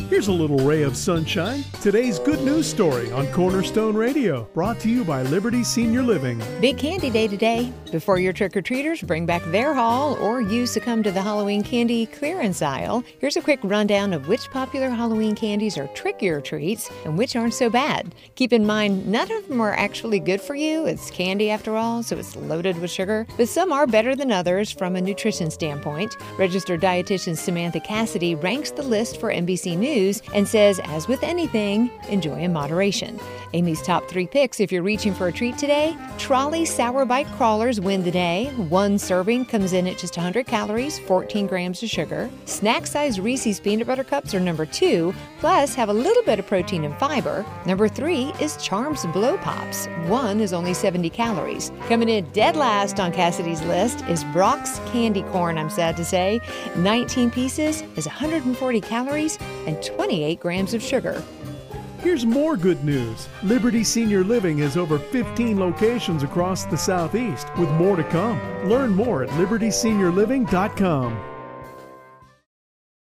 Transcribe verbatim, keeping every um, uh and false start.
Here's a little ray of sunshine. Today's good news story on Cornerstone Radio, brought to you by Liberty Senior Living. Big candy day today. Before your trick-or-treaters bring back their haul or you succumb to the Halloween candy clearance aisle, here's a quick rundown of which popular Halloween candies are trickier treats and which aren't so bad. Keep in mind, none of them are actually good for you. It's candy after all, so it's loaded with sugar. But some are better than others from a nutrition standpoint. Registered dietitian Samantha Cassidy ranks the list for N B C News and says, as with anything, enjoy in moderation. Amy's top three picks if you're reaching for a treat today: Trolley Sour Bite Crawlers win the day. One serving comes in at just one hundred calories, fourteen grams of sugar. Snack-sized Reese's Peanut Butter Cups are number two, plus have a little bit of protein and fiber. Number three is Charms Blow Pops. One is only seventy calories. Coming in dead last on Cassidy's list is Brock's Candy Corn, I'm sad to say. nineteen pieces is one hundred forty calories and twenty-eight grams of sugar. Here's more good news. Liberty Senior Living has over fifteen locations across the Southeast, with more to come. Learn more at liberty senior living dot com.